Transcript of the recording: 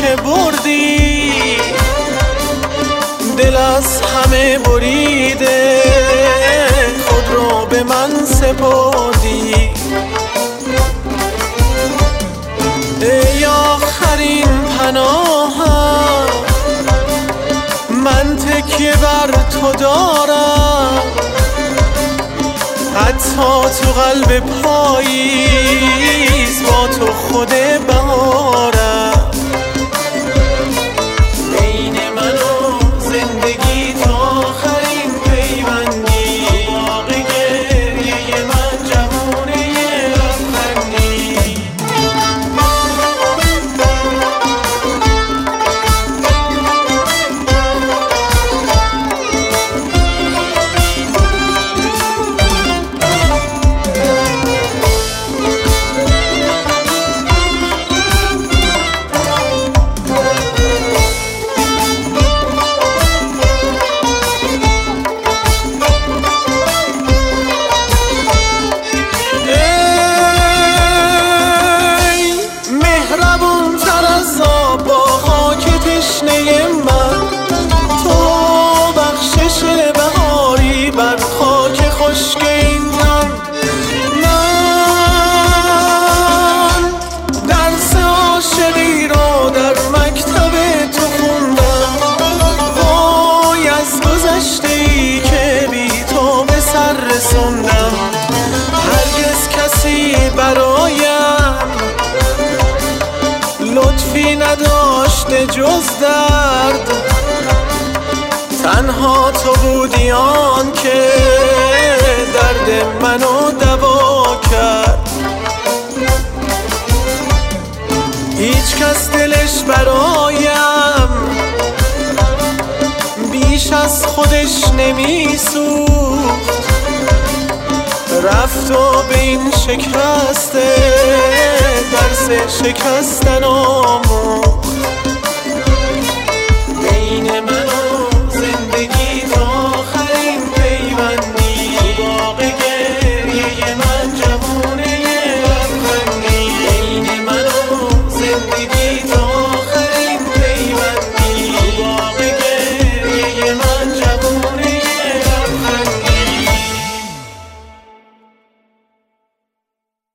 که بردی، دل از همه بریده خود رو به من سپردی. ای آخرین پناهم، من تکیه بر تو دارم، حتی تو قلب پاییز با تو خود بهارم. بین من و زندگی تا آخرین پیوندی، باغ گریه من جوونه لبخندی. هرگز کسی برایم لطفی نداشته جز درد، تنها تو بودی آن که درد منو دوا کرد. هیچ کس دلش برایم بیش از خودش نمی سوخت، رفت و به این شکسته درس شکستن آموخت.